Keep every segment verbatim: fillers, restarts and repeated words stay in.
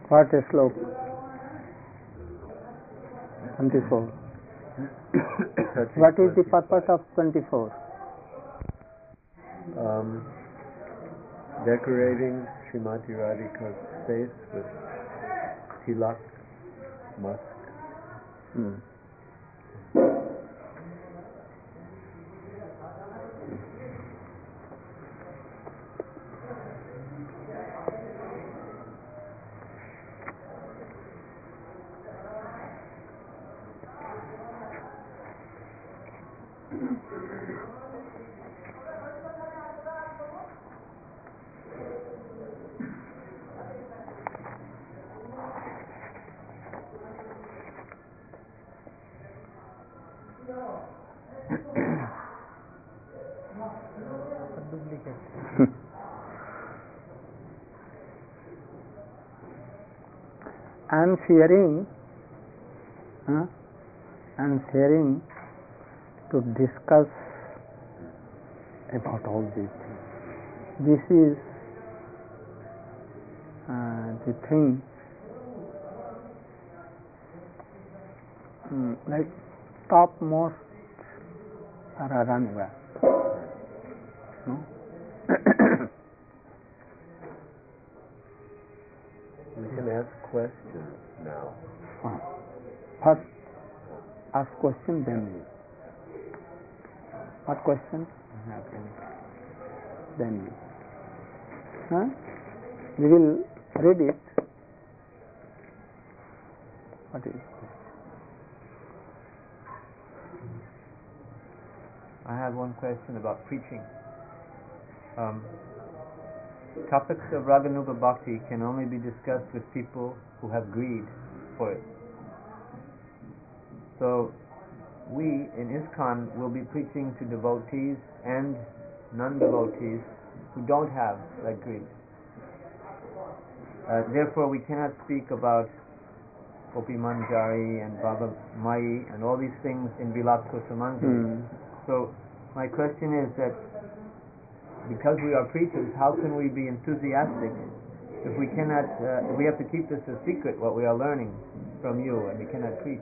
What is slok? twenty-four. What is the purpose of twenty-four? Um, decorating Srimati Radhika's face with tilak, musk. Hmm. I am fearing, huh? I am fearing to discuss about all these things. This is uh, the thing, um, like topmost Radhanuga. No? We can ask questions now. Uh, First, ask question, then we. What question? Then we. Huh? We will read it. What is it? I have one question about preaching. Um, topics of Raganuga Bhakti can only be discussed with people who have greed for it. So, we in ISKCON will be preaching to devotees and non-devotees who don't have that greed. Uh, therefore, we cannot speak about Gopi Manjari and Baba Mai and all these things in Vilas Kusumanjali. Hmm. So, my question is that because we are preachers, how can we be enthusiastic if we cannot, uh, we have to keep this a secret, what we are learning from you, and we cannot preach?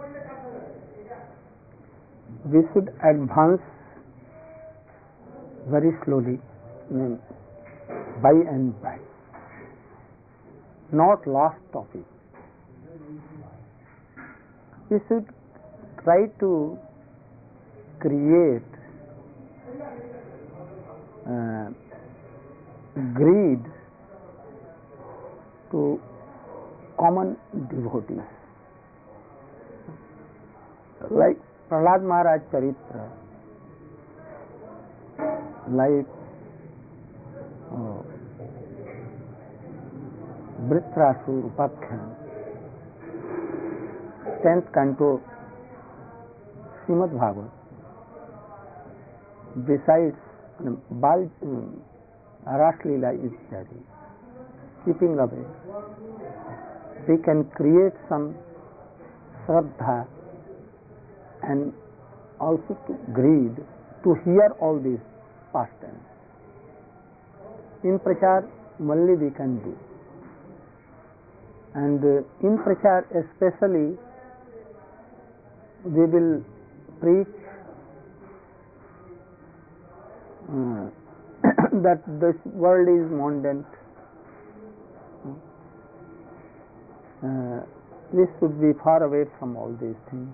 We should advance very slowly, I mean, by and by, not last topic. We should try to create uh, greed to common devotees. Like Prahlad Maharaj Charitra, like uh, Vritrasur Upakhyan, tenth canto Srimad Bhagavad. Besides um, Bal um, Raslila Ityadi, keeping away, we can create some Shraddha and also to greed to hear all these pastimes. In Prachar, only we can do. And uh, in Prachar especially, we will preach uh, that this world is mundane. Uh, we should be far away from all these things.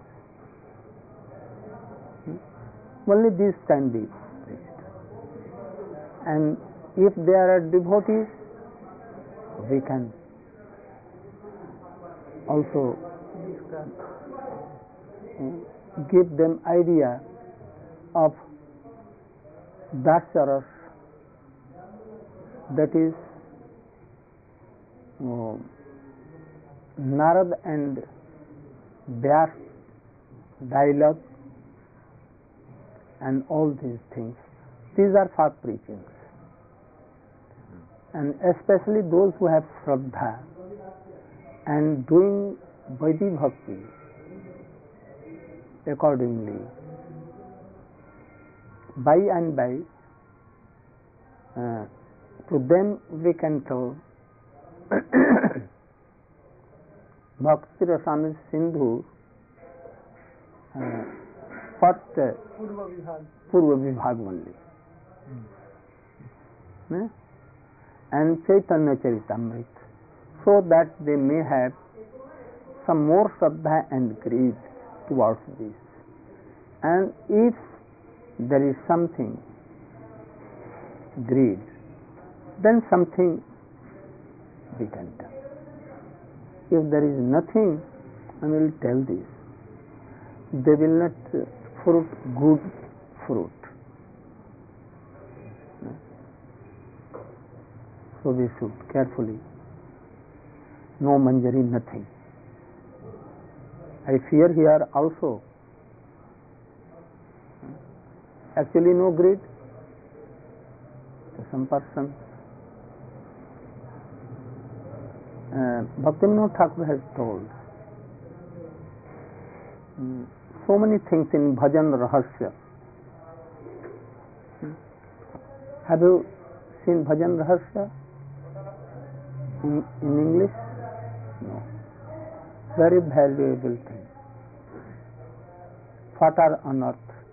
Only this can be preached. And if there are devotees, we can also uh, give them idea of Dasyaras, that is uh, Narad and Vyas dialogue, and all these things. These are for preachings. And especially those who have Shraddha and doing Vaidhi Bhakti accordingly, by and by, uh, to them we can tell Bhakti Rasamrita Sindhu, uh, first uh, Purva Vibhag only. Hmm. Eh? And Chaitanya Charitamrita, so that they may have some more Shraddha and greed towards this. And if there is something greed, then something we can tell. If there is nothing, I will tell this. They will not fruit good fruit. So we should carefully. No manjari, nothing. I fear here also. Actually, no greed. Some person. Uh, Bhaktivinoda Thakur has told um, so many things in Bhajan Rahasya. Hmm. Have you seen Bhajan Rahasya in, in English? No. Very valuable thing. What are unearthed?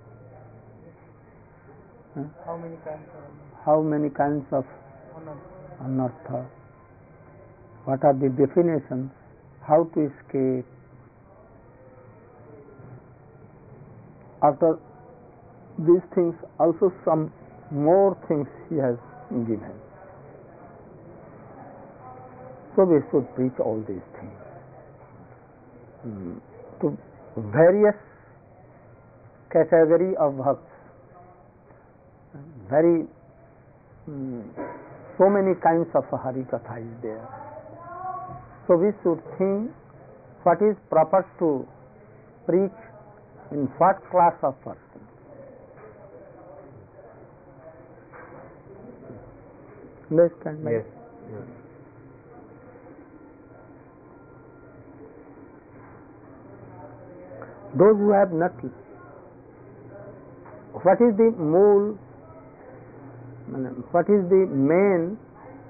Huh? How many kinds of How many kinds of anartha? What are the definitions? How to escape? After these things, also some more things he has given. So we should preach all these things mm. to various category of bhakts. Very mm, so many kinds of Hari Katha is there. So we should think what is proper to preach in what class of person. Understand? Yes. Yes. Those who have not, what is the mool, what is the main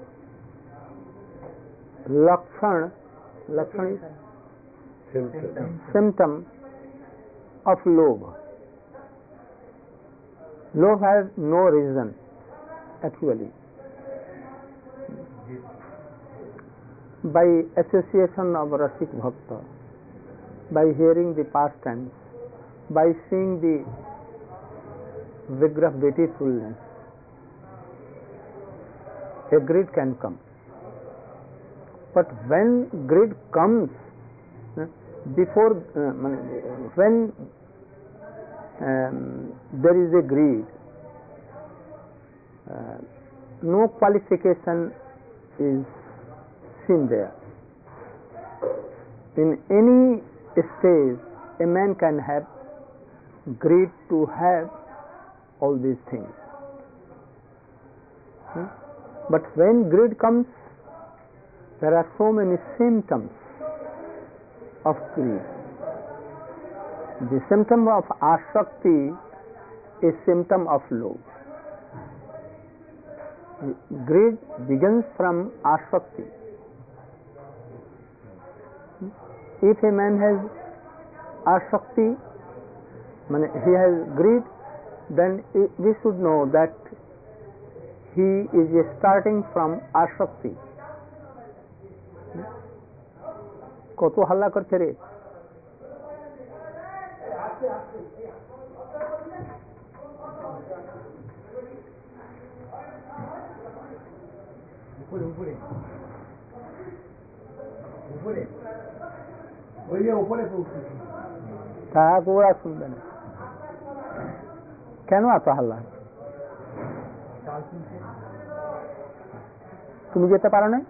lakshan, lakshan is Symptom. symptom of lobha. Lobha has no reason actually. By association of Rasik Bhakta, by hearing the pastimes, by seeing the Vigrah beautifulness, a greed can come. But when greed comes, before uh, when um, there is a greed, uh, no qualification is seen there. In any stage, a man can have greed to have all these things. Hmm? But when greed comes, there are so many symptoms of greed. The symptom of asakti is symptom of love. Greed begins from asakti. If a man has asakti, he has greed, then we should know that he is starting from asakti. কত হাল্লা করছে রে? উপরে উপরে উপরে ওই যে উপরে পৌঁছে থাক, ওরা শুনবে না। কেন এত হাল্লা? তুমি যেতে পারো না?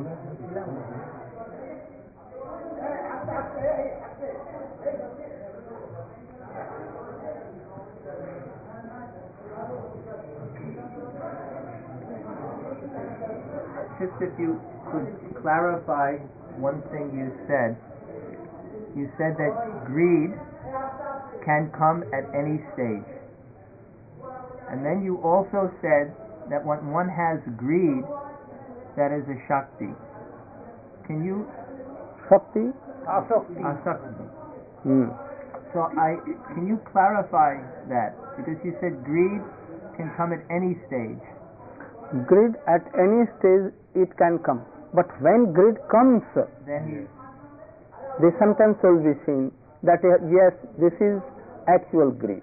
Just if you could clarify one thing you said. You said that greed can come at any stage. And then you also said that when one has greed, that is a Shakti. Can you... Shakti, Asakti. Asakti. Hmm. So I can you clarify that, because you said greed can come at any stage. Greed at any stage it can come, but when greed comes, Then the symptoms will be seen that uh, yes, this is actual greed.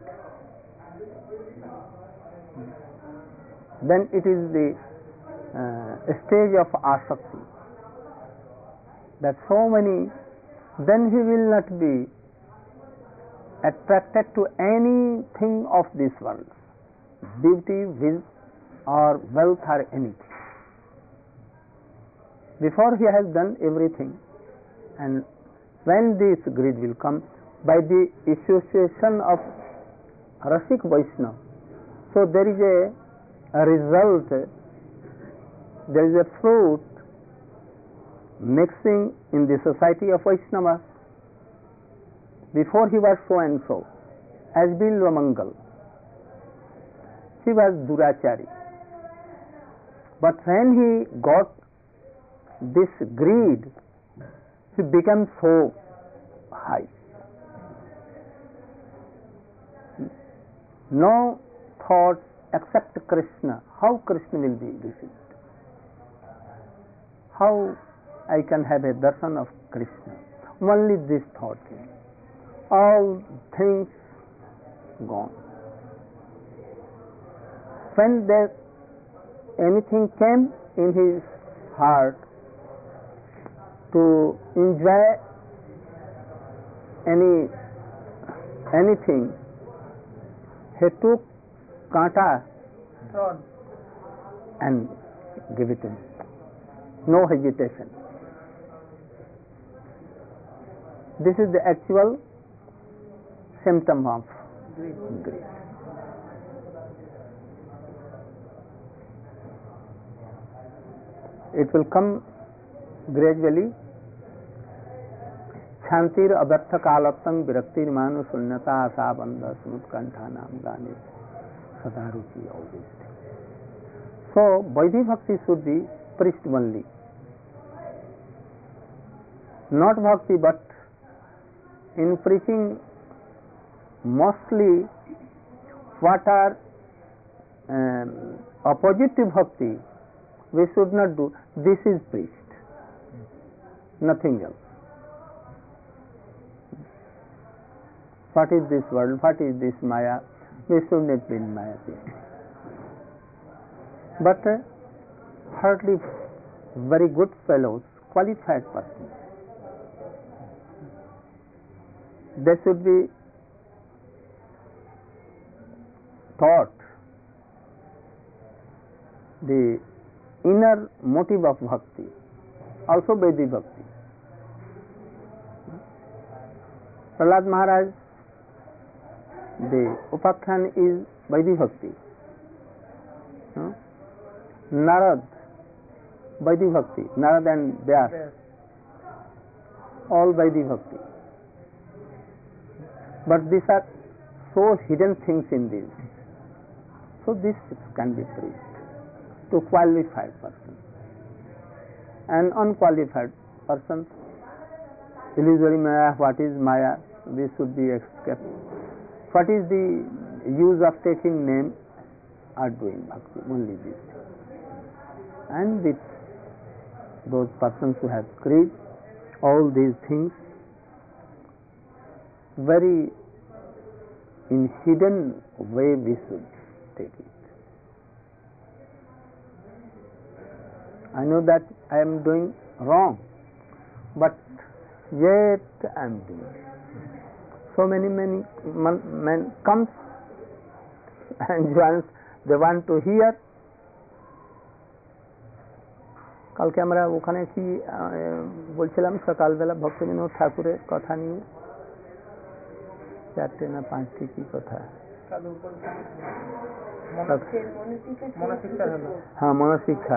Then it is the uh, stage of asakti. That so many, then he will not be attracted to anything of this world, beauty, wealth, or wealth, or anything. Before he has done everything, and when this greed will come, by the association of Rasik Vaishnava, so there is a, a result, there is a fruit mixing in the society of Vaishnavas. Before he was so and so, as Bilva Mangal, he was Durachari. But when he got this greed, he became so high. No thought except Krishna. How Krishna will be received? How I can have a darshan of Krishna? Only this thought. All things gone. When there anything came in his heart to enjoy any anything, he took kanta and give it to him. No hesitation. This is the actual symptom of greed. It will come gradually. Shantir abartha kalattam viraktir manu sunyata asabandha smutkantha nam gane sadaruchi, all these things. So Vaidhi Bhakti should be preached only. Not Bhakti, but in preaching mostly what are um, opposite to Bhakti, we should not do. This is preached, nothing else. What is this world? What is this Maya? We should not be in Maya. But uh, hardly very good fellows, qualified persons, they should be taught the inner motive of bhakti, also Vaidhi Bhakti. Prahlad Maharaj, the Upakhyan is Vaidhi Bhakti. No? Narad, Vaidhi Bhakti. Narad and Vyas, all Vaidhi Bhakti. But these are so hidden things in this. So this can be preached to qualified persons. And unqualified persons, illusory Maya, what is Maya? This should be escaped. What is the use of taking name? Are doing bhakti, only this. And with those persons who have greed, all these things, very in hidden way we should take it. I know that I am doing wrong, but yet I am doing. So many, many men comes and joins, they want to hear. কালকে আমরা ওখানে কি বলছিলাম সকালবেলা ভক্তবিনোদ ঠাকুরের কথা নিয়ে, চারটে না পাঁচটি কি কথা, হ্যাঁ মনশিক্ষা,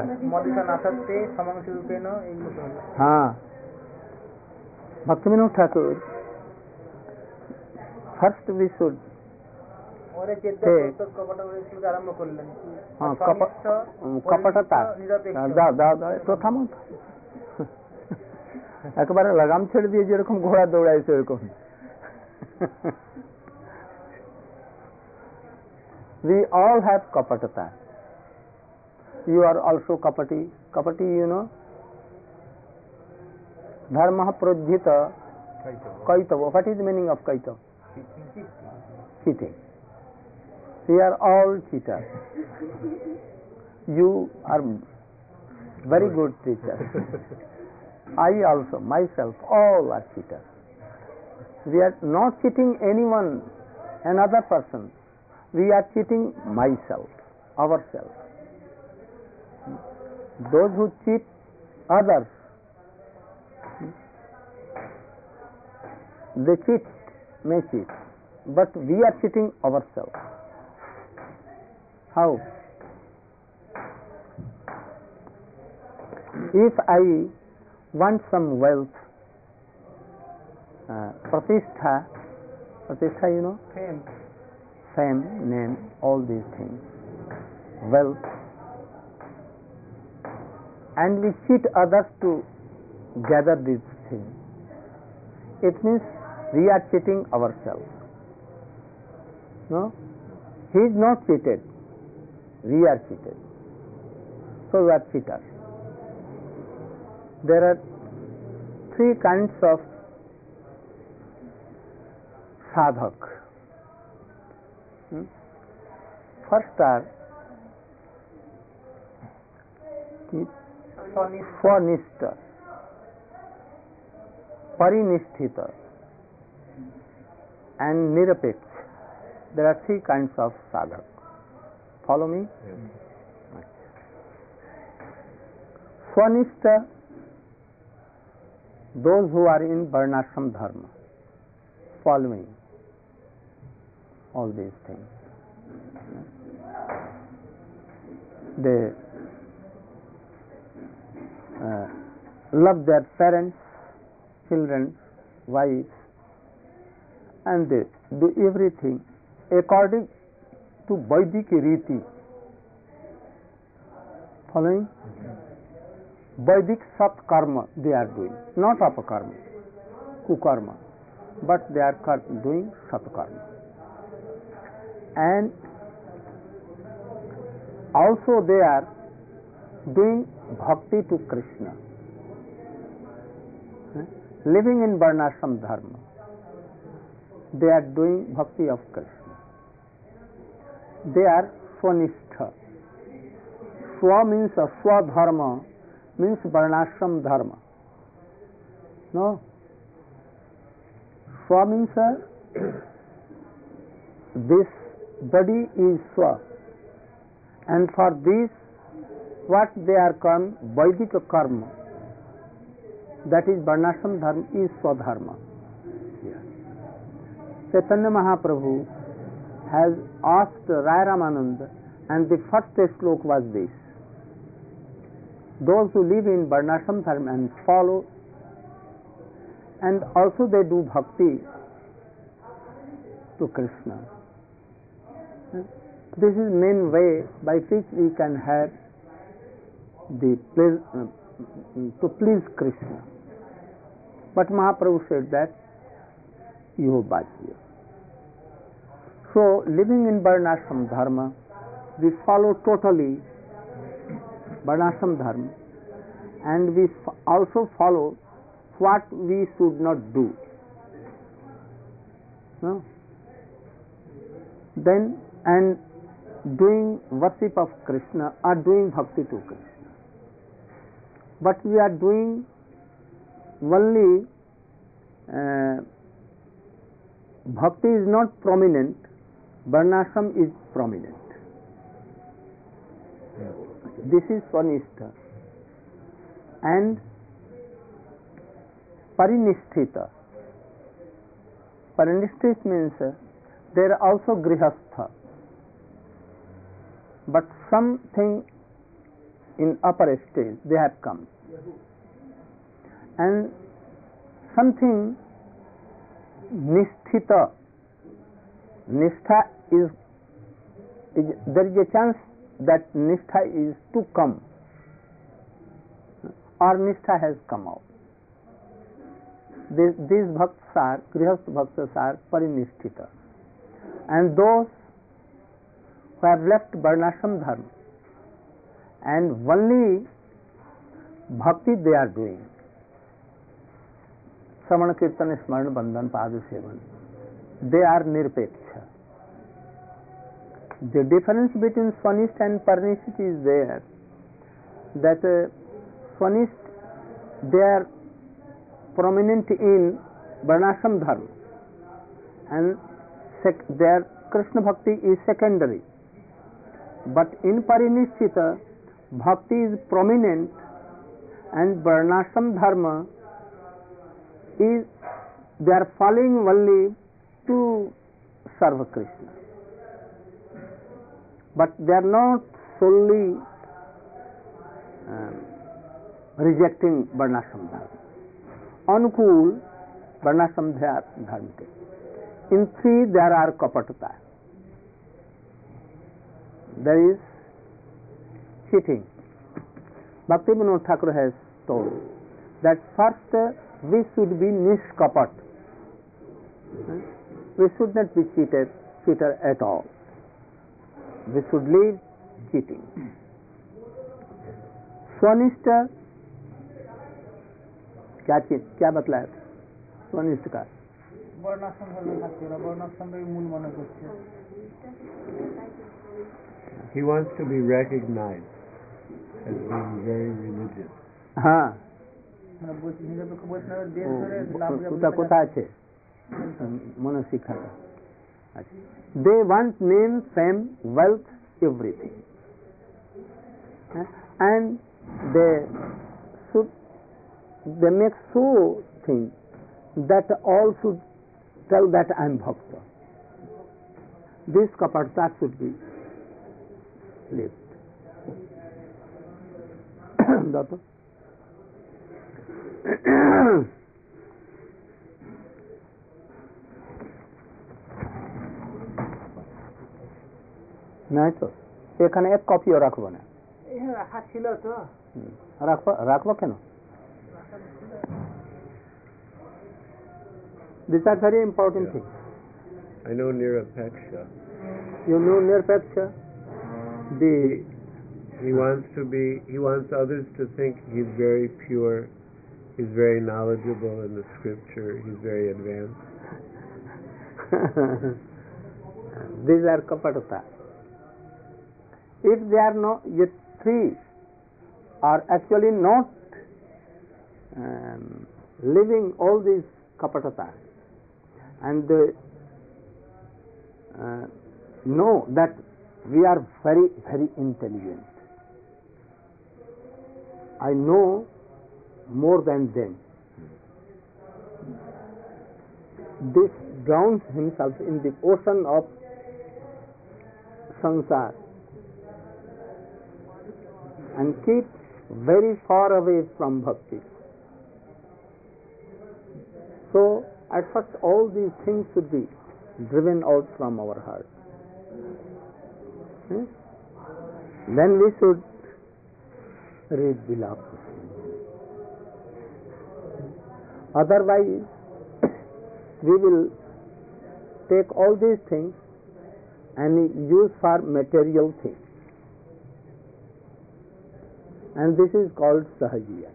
হ্যাঁ Bhaktivinoda Thakur first we should কপটতা, দাও দাও দাও প্রথমত একবারে লাগাম ছেড়ে দিয়ে যেরকম ঘোড়া দৌড়ায় সেরকম। We all have kapatata. You are also kapati. Kapati, you know. Dharma prodhita kaitava. What is the meaning of kaitava? Cheating. We are all cheaters. You are very good teacher. I also, myself, all are cheaters. We are not cheating anyone, another person. We are cheating myself, ourselves. Those who cheat others, they cheat, may cheat, but we are cheating ourselves. How? If I want some wealth, uh, pratishtha, pratishtha, you know, Fame. fame, name, all these things, wealth, and we cheat others to gather these things, it means we are cheating ourselves. No? He is not cheated, we are cheated. So we are cheaters. There are three kinds of sadhak. Hmm? First are swanishta, parinisthita, and nirapeksh. There are three kinds of sadhak. Follow me? Yes. Swanishta, those who are in varnashram dharma, following all these things. They uh, love their parents, children, wives, and they do everything according to Vedic riti. Following? Vedic sat karma they are doing, not apakarma, kukarma, but they are doing sat karma. And also they are doing bhakti to Krishna, living in varnashram dharma. They are doing bhakti of Krishna. They are swanistha. Swa means a swadharma, means varnashram dharma. No? Swa means a, this body is swa, and for this what they are called Vedic karma, that is varnashram dharma, is swadharma. Yeah. Chaitanya Mahaprabhu has asked Rai Ramananda, and the first slok was this: those who live in varnashram dharma and follow, and also they do bhakti to Krishna. This is main way by which we can have the pleas, uh, to please Krishna. But Mahaprabhu said that you bhajya. So living in varnashram dharma, we follow totally varnashram dharma, and we f- also follow what we should not do. No? Then, and doing worship of Krishna or doing bhakti to Krishna. But we are doing only uh, bhakti is not prominent, varnashram is prominent. This is swanishta. And parinisthita. Parinisthita means uh, there are also grihastha, but something in upper stage they have come, and something nisthita. Nistha is, is there is a chance that nistha is to come, or nistha has come out. These, these bhaktas are, grihastha bhaktas are parinishthita. And those who have left varnashram dharma and only bhakti they are doing. Sravana Kirtan Smarana Bandhan Pada Sevan. They are nirpeksha. The difference between Swanist and Parinishth is there that uh, Swanist they are prominent in Varnashram Dharma and sec- their Krishna Bhakti is secondary. But in Parinishthita, Bhakti is prominent and Varnashram Dharma is they are following only to serve Krishna. But they are not solely um, rejecting Varnashram Dharma. Anukul Varnashram Dharma. In three there are kapatata. There is cheating. Bhaktivinoda Thakur has told that first uh, we should be nishkapat. We should not be cheated, cheater at all. We should leave cheating. स्वनिष्ठ क्या चीज क्या बतलाया स्वनिष्ठ का वर्णाश्रम धर्म থাকছে না वर्णाश्रমের মূল মনে করছে He wants to be recognized as being very religious. हाँ মানে নিরপেক্ষ বৈষ্ণবের দেশ ধরে লাভ কোথা কোথা আছে মনে শিক্ষাটা আচ্ছা they want name fame wealth everything and they should they make so thing that all should tell that I am bhakta. This kapatata should be lived. Doctor? নাই তো এখানে এক কপিও রাখবো না রাখা ছিল তো রাখবো রাখবো কেন These are very important Yeah. things. I know Nirapeksha. You know Nirpeksha? The He wants to be. He wants others to think he's very pure. He's very knowledgeable in the scripture. He's very advanced. These are kapatata. If they are not, yet three are actually not um, living all these kapatata and they uh, know that we are very very intelligent. I know more than them. This drowns himself in the ocean of samsara and keeps very far away from bhakti. So at first all these things should be driven out from our heart. Hmm? Then we should read Bilap. Otherwise we will take all these things and use for material things. And this is called sahajiya.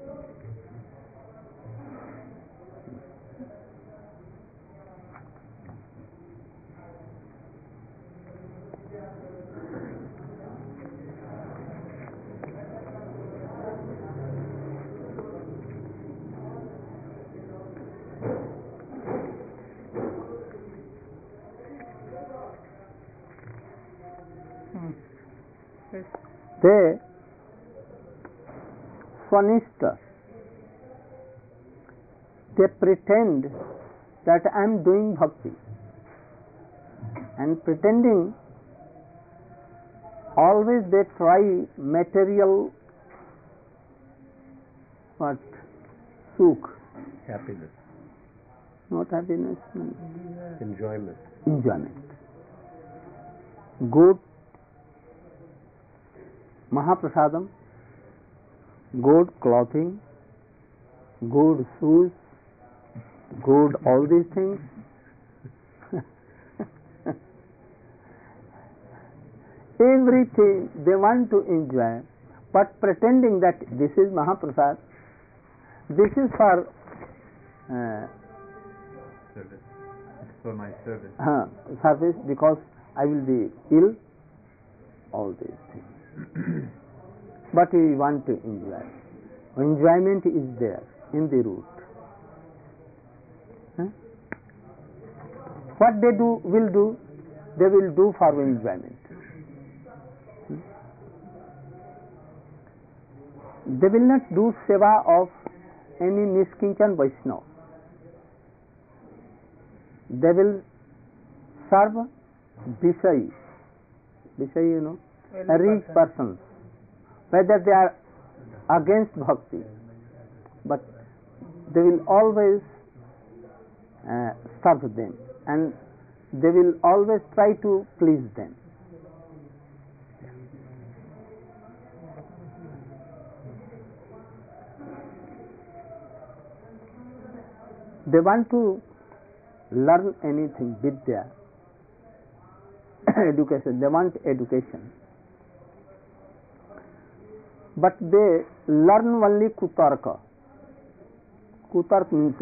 They Swanishta, they pretend that I am doing bhakti and pretending always they try material what sukh, Happiness, not happiness, enjoyment. enjoyment, good Mahaprasadam, good clothing, good shoes, good, all these things. Everything they want to enjoy, but pretending that this is Mahaprasad, this is for uh, Service. It's for my service. uh, service, because I will be ill, all these things. But we want to enjoy. Enjoyment is there in the root. Huh? What they do will do, they will do for enjoyment. Hmm? They will not do seva of any Niskinchan Vaishnava. They will serve Vishayi. Vishayi, you know, a rich persons, whether they are against bhakti, but they will always uh, serve them, and they will always try to please them. They want to learn anything, vidya, education, they want education. But they learn only kutarka. Kutark means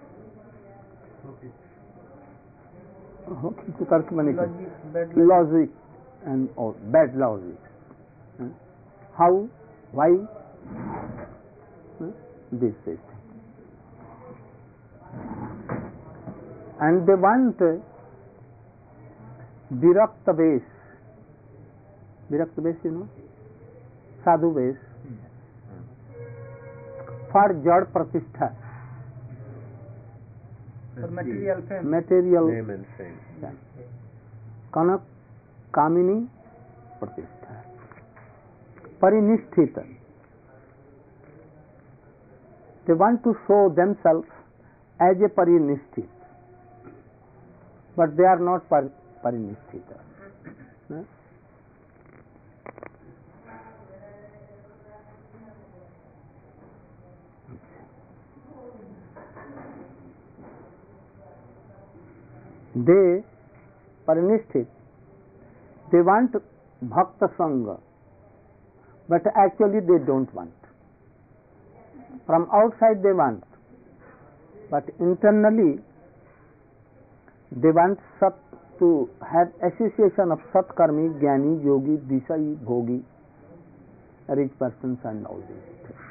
okay, kutark means logic and all, bad logic. Huh? How? Why? Huh? This is. And they want uh, virakta base. Virakta base, you know? Sadhu base. For jad pratishtha. For material fame. Material Name and fame. fame. Kanak kamini pratishtha. Parinishthita. They want to show themselves as a parinishthita. But they are not par parinishthita. Huh? They, parinishthit, they want bhakta sangha, but actually they don't want. From outside they want, but internally they want sat to have association of satkarmi, jnani, yogi, disai, bhogi, rich persons and all these things.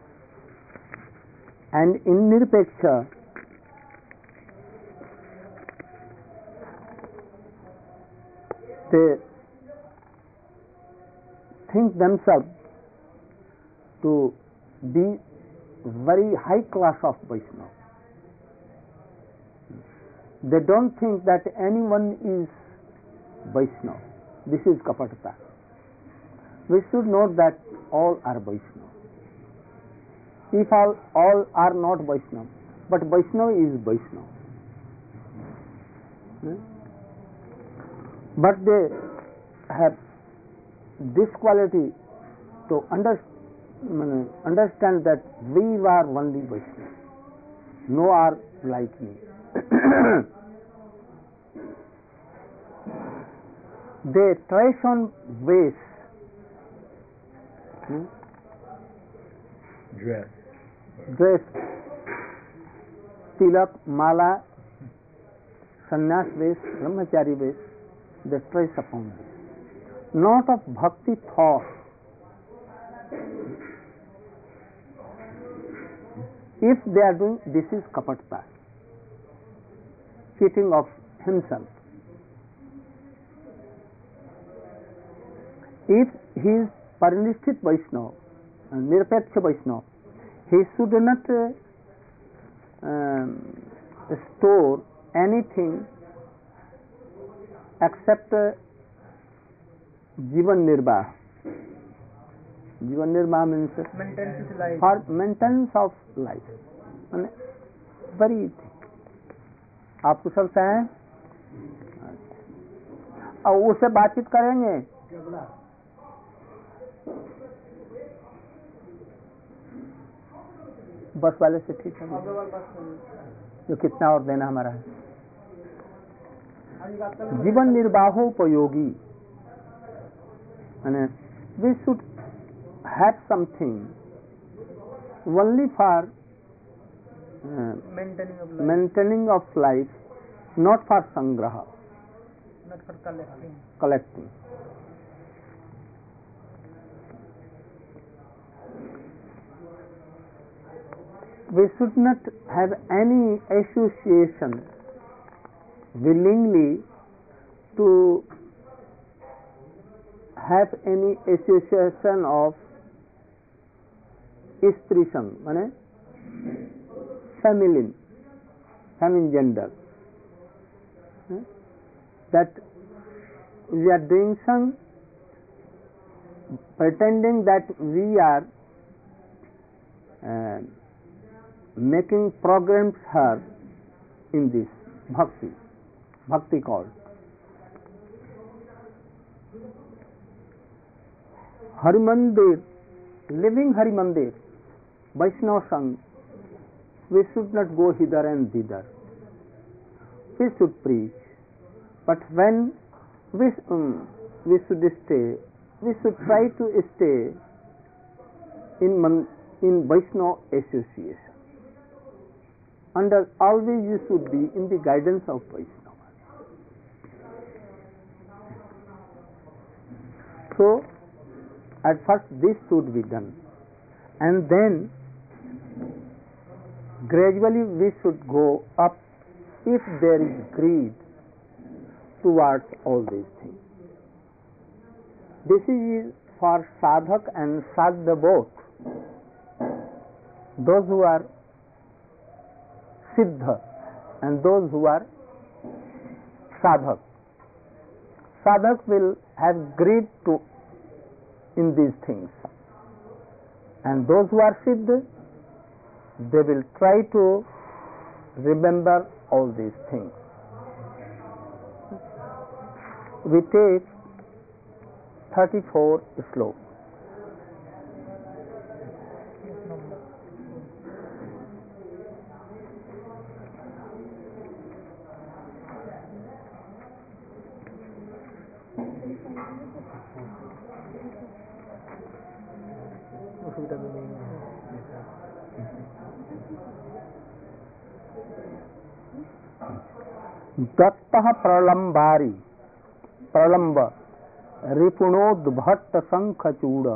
And in nirpeksha, they think themselves to be very high class of Vaishnava. They don't think that anyone is Vaishnava. This is Kapatata. We should note that all are Vaishnava. If all, all are not Vaishnava, but Vaishnava is Vaishnava. Hmm? But they have this quality to under, understand that we are only Vaishnava. No are like me. They trace on ways, hmm? Dress. dress, tilak, mala, sannyas ways, brahmachari ways, they trace upon this. Not of bhakti thought. If they are doing, this is kapatta, cheating of himself. If he is parinishthit Vaishnava, nirpeksha Vaishnava, he should not uh, um, store anything except uh, jivan nirbah. Jivan nirbah means Maintenance is life. for maintenance of life. And very easy. आप कुशल से हैं? और उससे बातचीत करेंगे? बस वाले से ठीक है. जो कितना और देना हमारा है। जीवन निर्वाहोपयोगी, and we should have something only for uh, maintaining of life, maintaining of life, not for sangraha, not for collecting. collecting. We should not have any association willingly to have any association of expression, माने feminine, feminine gender. That we are doing some pretending that we are uh, making programs here in this bhakti, bhakti called. Hari Mandir, living Hari Mandir, Vaishnava Sangh, we should not go hither and thither. We should preach, but when we, um, we should stay, we should try to stay in, man, in Vaishnava association. Under always you should be in the guidance of Vaishnava. So, at first this should be done, and then gradually we should go up if there is greed towards all these things. This is for sadhak and sadhya both. Those who are siddha and those who are sadhak. Sadhak will have greed to in these things, and those who are siddha, they will try to remember all these things. We take thirty-four sloka. दत्तः प्रलंबारी प्रलंब रिपुणोद्भट्ट शंखचूड़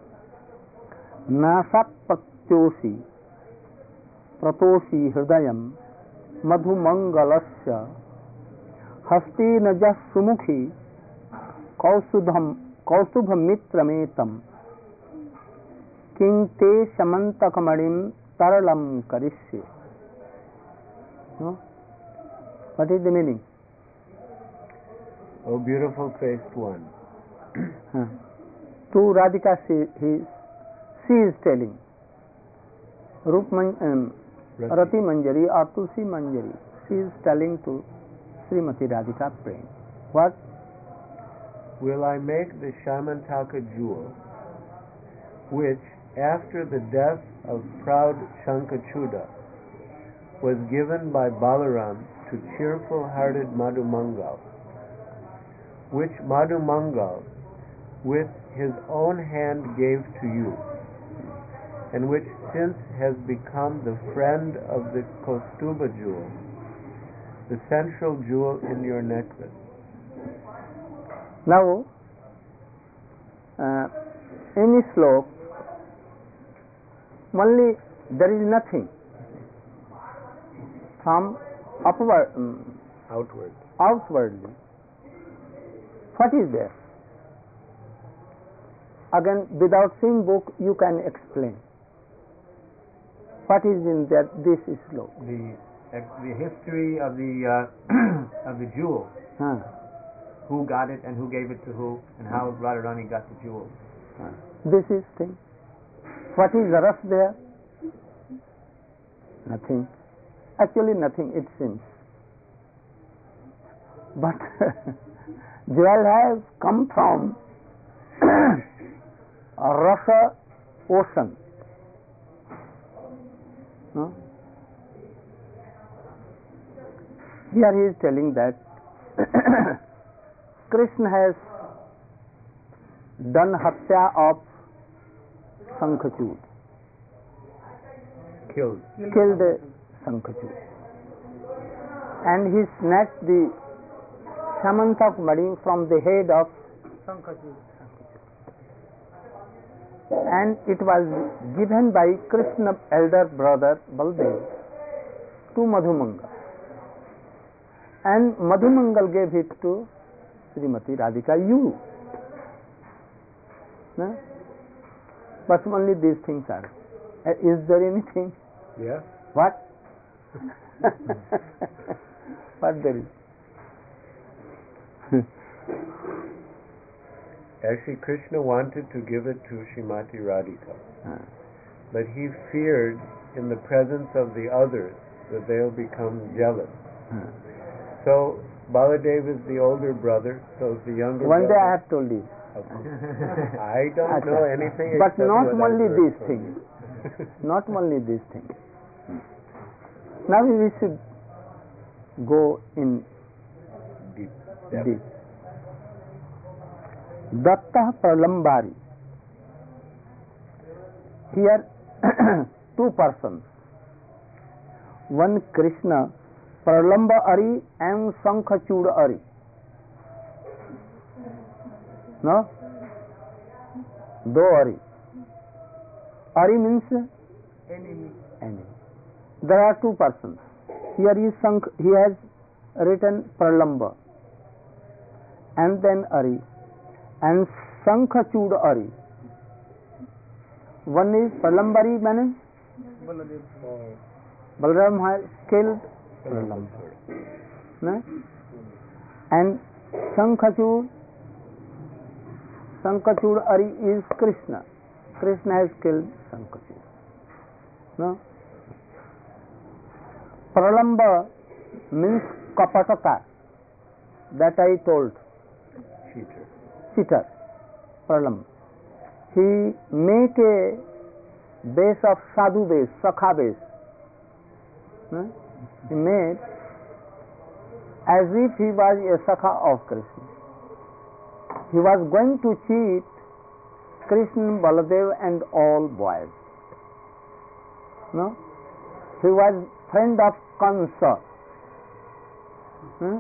नासात् प्रत्योषी प्रतोषी हृदयं मधुमंगलस्य हस्तेनजः सुमुखी कौसुभम कौस्तुभमित्रमेतं किं ते समन्तकमणिं तरलं करिष्ये. No? What is the meaning? O beautiful faced one. Huh. To Radhika she, he, she is telling Rup man, um, Rati. Rati Manjari or Tulsi Manjari, she is telling to Srimati Radhika Prem. What? Will I make the Shamantaka jewel, which after the death of proud Shankachuda was given by Balaram to cheerful-hearted Madhumangal, which Madhumangal with his own hand gave to you, and which since has become the friend of the Kaustuba jewel, the central jewel in your necklace. Now, uh, in sloka, only there is nothing from upward, um, Outward. outwardly. What is there? Again, without seeing book, you can explain. What is in that this sloka? The the history of the uh, of the jewel. Huh. Who got it and who gave it to who, and how Radharani got the jewel. Huh. This is thing. What is the rust there? Nothing. Actually nothing, it seems. But jewel has come from a rasa ocean. No? Here he is telling that Krishna has done hatya of Sankhachud, Killed. killed Sankhachud, and he snatched the Samantak Madi from the head of, Sankhachud. and it was given by Krishna's elder brother Baldev to Madhumangal, and Madhumangal gave it to Srimati Radhika, you. No? But only these things are. Uh, Is there anything? Yeah. What? What there is? Actually, Krishna wanted to give it to Srimati Radhika, Ah. but he feared in the presence of the others that they'll become jealous. Ah. So Baladev is the older brother, so is the younger One brother. day I have told you. I don't know anything But except not what I've only heard these from things. you. Not only these things. Now we should go in Deep depth. deep. Datta Pralambari. Here two persons. One Krishna, Pralamba Ari and Sankhachud Ari. No? Do Ari. Ari means Enemy. enemy. There are two persons. Here is Sankh, he has written Pralamba and then Ari and Sankhachud Ari. One is Pralambari meaning Baladev. Balaram has killed Pralamba. No? And Sankhachud Sankhachud Ari is Krishna. Krishna has killed Sankhachud. No? Pralamba means kapataka. That I told. Cheater. Cheater. Pralamba. He make a base of sadhu base, sakha base. No? He made as if he was a sakha of Krishna. He was going to cheat Krishna, Baladev and all boys. No? He was friend of Kansa. Hmm?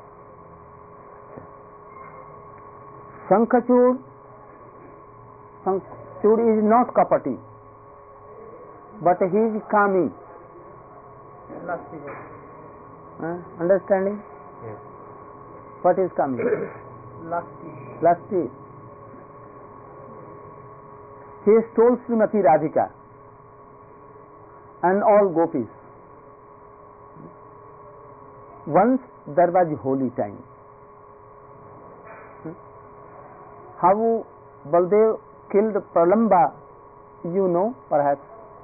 Sankhachud, Sankhachud is not kapati, but he is kami. Lusty. Huh? Understanding? Yes. What is kami? Lusty. Lusty. He stole Srimati Radhika and all gopis. Once there was holy time. How Baldev killed Pralamba, you know perhaps.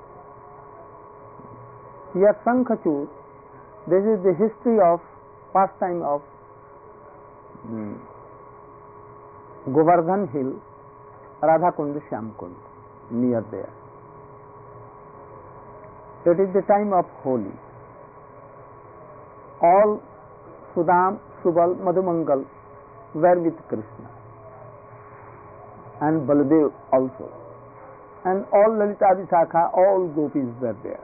Here Sankhachud, this is the history of pastime of hmm, Govardhan Hill, Radhakund, Shyamkund, near there. It is the time of Holi. All Sudam, Subal, Madhumangal were with Krishna and Baladev also. And all Lalita Vishakha, all gopis were there.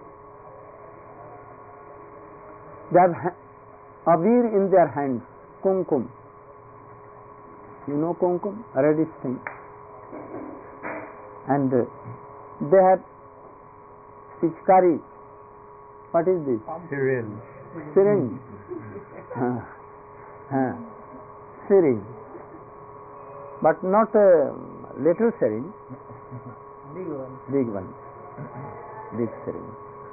They have ha- avir in their hands, kumkum. You know kumkum, reddish thing. And uh, they have pichkari. What is this? Syringe. Syringe. uh, uh, syringe. But not a little syringe, Big one. big one. Big syringe.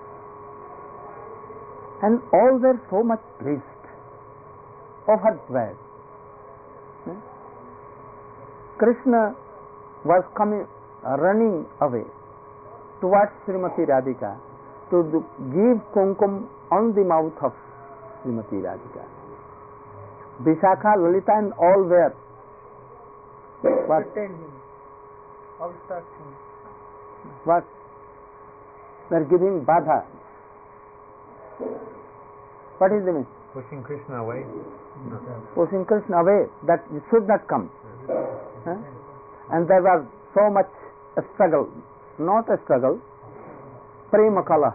And all were so much pleased, overjoyed. Hmm? Krishna was coming, uh, running away towards Srimati Radhika to do, give kumkum on the mouth of Srimati Radhika. Vishakha, Lalita and all were what? Pretend him. Obstruct him. What? They are giving badha. What is the mean? Pushing Krishna away. No. pushing Krishna away, that it should not come. Huh? And there was so much a struggle, not a struggle, prema kala.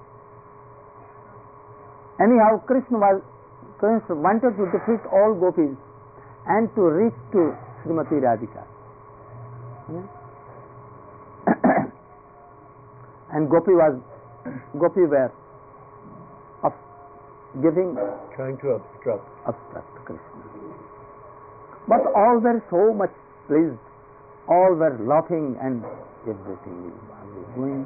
Anyhow, Krishna was Krishna wanted to defeat all gopis and to reach to Srimati Radhika. Hmm? And gopi was gopi were of giving Trying to obstruct. obstruct Krishna. But all were so much pleased, all were laughing and everything was going.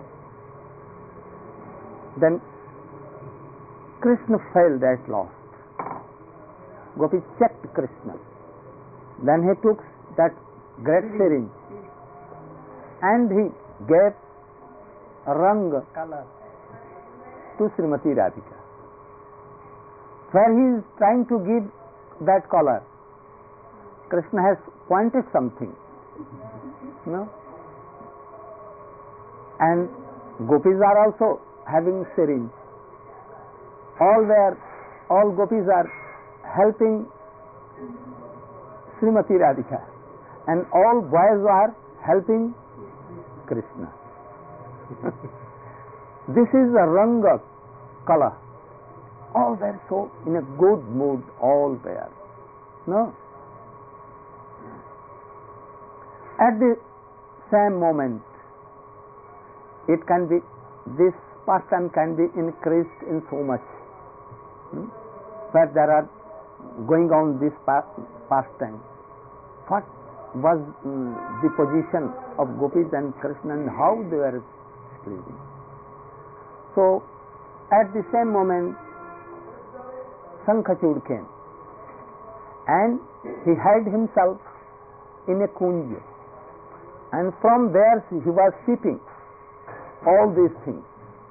Then Krishna failed at last. Gopi checked Krishna. Then he took that great syringe and he gave rang Color. to Srimati Radhika. Where he is trying to give that color, Krishna has pointed something, no? And gopis are also having syringe. All their, all gopis are helping Srimati Radhika, and all boys are helping Krishna. This is a ranga color. All were so in a good mood, all were. No? At the same moment, it can be, this pastime can be increased in so much. Hmm? Where there are going on this pastime. What was um, the position of gopis and Krishna and how they were pleasing. So, at the same moment, Sankhachud came and he hid himself in a kunj, and from there he was sipping all these things.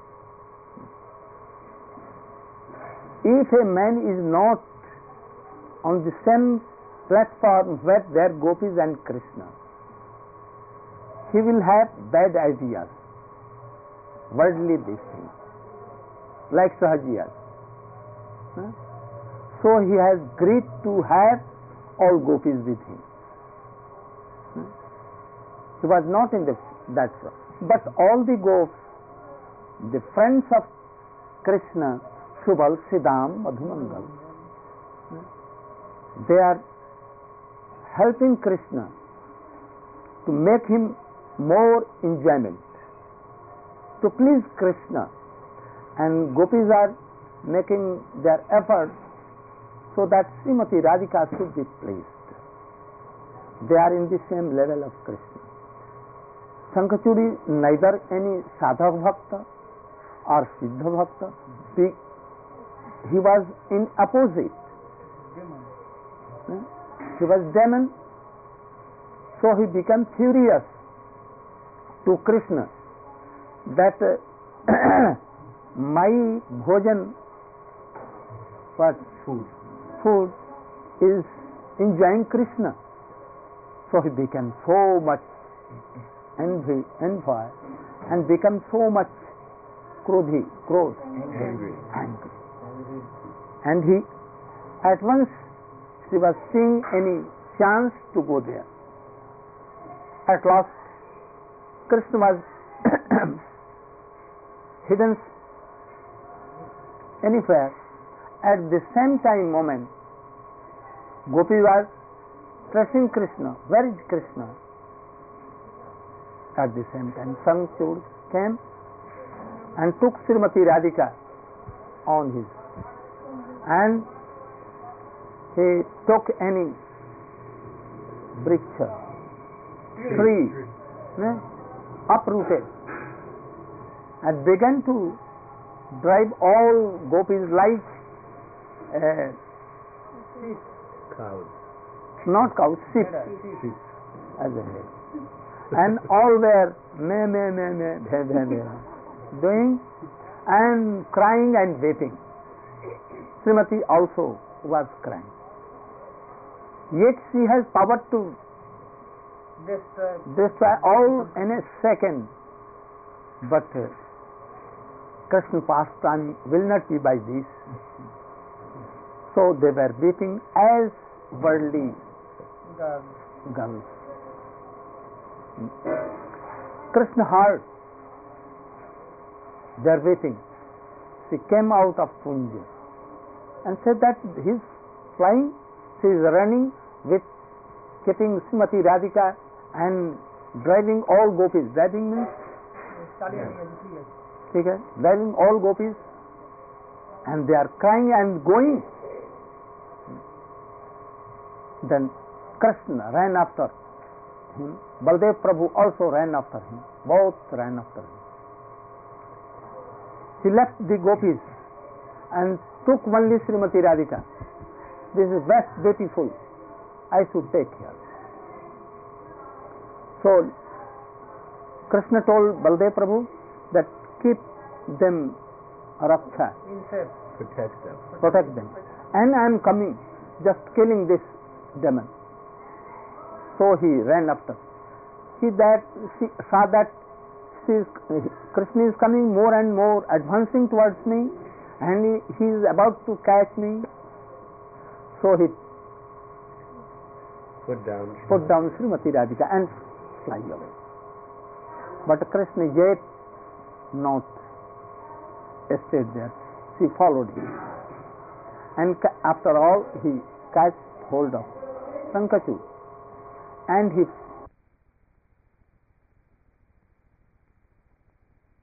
If a man is not on the same platform where there are gopis and Krishna, he will have bad ideas, worldly these things, like Sahajiyas. Huh? So he has agreed to have all gopis with him. Huh? He was not in the, that front. But all the gopis, the friends of Krishna, Subal, Siddham, Madhumangal, they are helping Krishna to make him more enjoyment, to please Krishna, and gopis are making their efforts so that Srimati Radhika should be pleased. They are in the same level of Krishna. Sankhachud is neither any sadhak bhakta or siddha bhakta. He, he was in opposite. Demon. He was demon, so he became furious to Krishna that uh, my bhojan, what Food. food, is enjoying Krishna. So he became so much envy, envy, and become so much krodhi, krodh, Angry. angry. And he at once he was seeing any chance to go there. At last, Krishna was hidden anywhere. At the same time moment, Gopi was pressing Krishna. Where is Krishna? At the same time, Sankhachud came and took Srimati Radhika on his, and he took any vriksha, tree, ne, uprooted, and began to drive all gopis like uh, Cows. not cows, sheep, Sheep. as a head. And all were me, me, me, me, bhe, bhe, bhe, doing and crying and weeping. Srimati also was crying. Yet she has power to Destroy. destroy all in a second. But uh, Krishna pastime will not be by this. So they were beating as worldly Girls. girls. Krishna heard their beating. She came out of Kunja and said that he is flying, she is running with getting Srimati Radhika and driving all gopis. Driving means Study and education. ठीक है, driving all gopis, and they are crying and going. Then Krishna ran after him. Baldev Prabhu also ran after him. Both ran after him. He left the gopis and took only Srimati Radhika. This is best beautiful. I should take her. So Krishna told Baldev Prabhu that keep them raksha, Insect. Protect them. protect them, and I am coming, just killing this demon. So he ran after. He that she saw that she is, Krishna is coming more and more, advancing towards me, and he, he is about to catch me. So he Put down. put down Srimati Radhika and fly away. But Krishna yet not stayed there. She followed him, and ca- after all he catched hold of Sankachud, and he